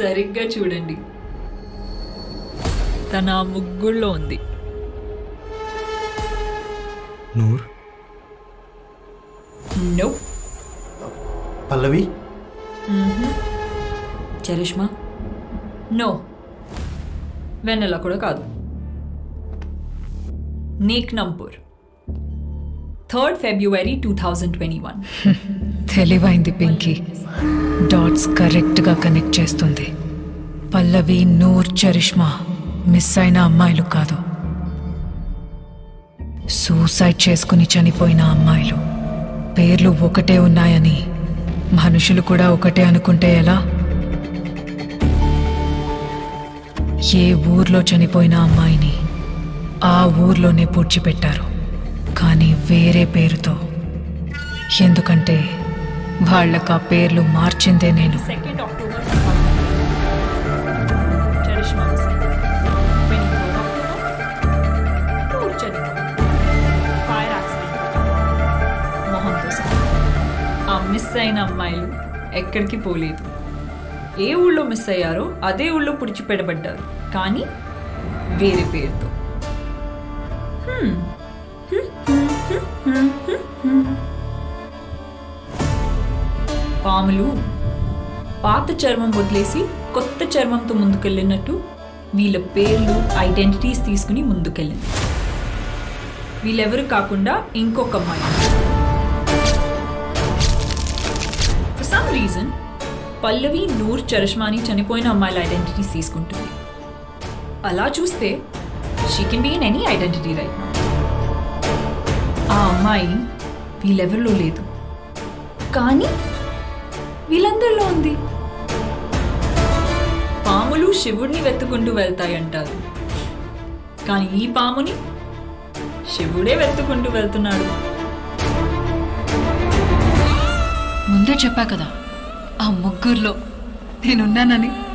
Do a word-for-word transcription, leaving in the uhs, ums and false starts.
సరిగ్గా చూడండి, తన ఆ ముగ్గుల్లో ఉంది. నూర్. నో. పల్లవి. చరిష్మా. నో. వెన్నెల కూడా కాదు. నేక్ నంపూర్, third February two thousand twenty one. తెలివైంది పింకీ. డాట్స్ కరెక్ట్గా కనెక్ట్ చేస్తుంది. పల్లవి, నూర్, చరిష్మా మిస్ అయిన అమ్మాయిలు కాదు, సూసైడ్ చేసుకుని చనిపోయిన అమ్మాయిలు. పేర్లు ఒకటే ఉన్నాయని మనుషులు కూడా ఒకటే అనుకుంటే ఎలా? ఏ ఊర్లో చనిపోయిన అమ్మాయిని ఆ ఊర్లోనే పూడ్చిపెట్టారు, కానీ వేరే పేరుతో. ఎందుకంటే వాళ్ళకు ఆ పేర్లు మార్చిందే నేను. Second October Charishma fire accident, మొహంతో సహా. ఆ మిస్ అయిన అమ్మాయిలు ఎక్కడికి పోలేదు. ఏ ఊళ్ళో మిస్ అయ్యారో అదే ఊళ్ళో పుడిచిపెట్టబడ్డారు, కానీ వేరే పేరుతో. పాములు పాత చర్మం వదిలేసి కొత్త చర్మంతో ముందుకెళ్ళినట్టు వీళ్ళ పేర్లు, ఐడెంటిటీస్ తీసుకుని ముందుకెళ్ళింది. వీళ్ళెవరు కాకుండా ఇంకొక అమ్మాయి. For some reason Pallavi, Noor, చరిష్మాని చనిపోయిన అమ్మాయిల ఐడెంటిటీస్ తీసుకుంటుంది. అలా చూస్తే she can be in any identity right. ఆ అమ్మాయి వీళ్ళెవరిలో లేదు, కానీ వీళ్ళందరిలో ఉంది. పాములు శివుడిని వెతుకుంటూ వెళ్తాయంటారు, కానీ ఈ పాముని శివుడే వెతుకుంటూ వెళ్తున్నాడు. ముందే చెప్పా కదా ఆ ముగ్గురులో నేనున్నానని.